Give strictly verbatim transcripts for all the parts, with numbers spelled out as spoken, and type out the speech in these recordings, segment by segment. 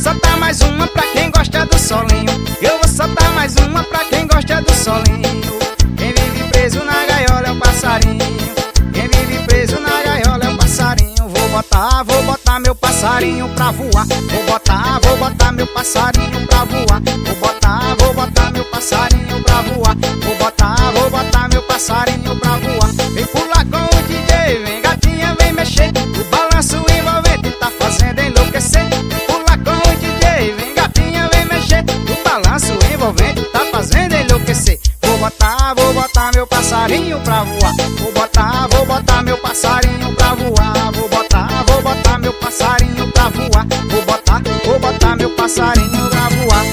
soltar mais uma pra quem gosta do solinho. Eu vou soltar mais uma pra quem gosta do solinho. Quem vive preso na gaiola é o passarinho. Quem vive preso na gaiola é o passarinho. Vou botar, vou botar meu passarinho pra voar. Vou botar, vou botar meu passarinho pra voar. Vou botar, vou botar meu passarinho pra voar. Vou botar, vou botar meu passarinho pra voar. Vem pular com o D J, vem gatinha, vem mexer. O balanço envolvente tá fazendo enlouquecer. Vem pular com o D J, vem gatinha, vem mexer. O balanço envolvente tá fazendo enlouquecer. Vou botar, vou botar meu passarinho pra voar. Vou botar, vou botar meu passarinho pra voar. Vou botar, vou botar meu passarinho pra voar. Vou botar, vou botar meu passarinho pra voar.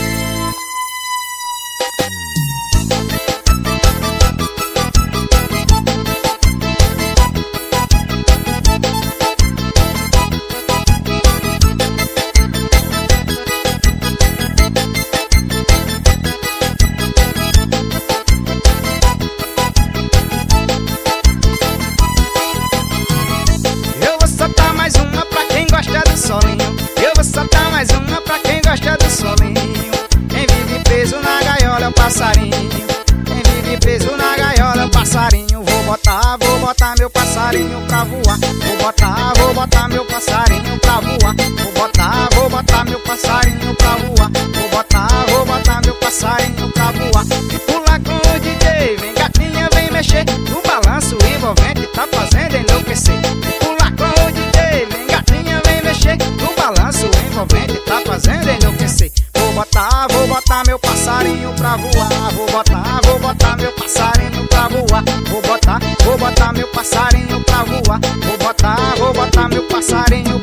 Eu vou soltar mais uma pra quem gosta do solinho. Quem vive preso na gaiola é o passarinho. Quem vive preso na gaiola é o passarinho. Vou botar, vou botar meu passarinho pra voar. Vou botar, vou botar meu passarinho pra voar. Vou botar, vou botar meu passarinho pra voar. Vou botar, vou botar meu passarinho pra voar. E pular com o D J, vem gatinha, vem mexer. O balanço envolvente tá fazendo enlouquecer. E pular com o D J, vem gatinha, vem mexer. O balanço envolvente tá fazendo enlouquecer. Vou botar, vou botar meu passarinho pra voar. Vou botar, vou botar meu passarinho pra voar. Vou botar, vou botar meu passarinho pra voar. Vou botar, vou botar meu passarinho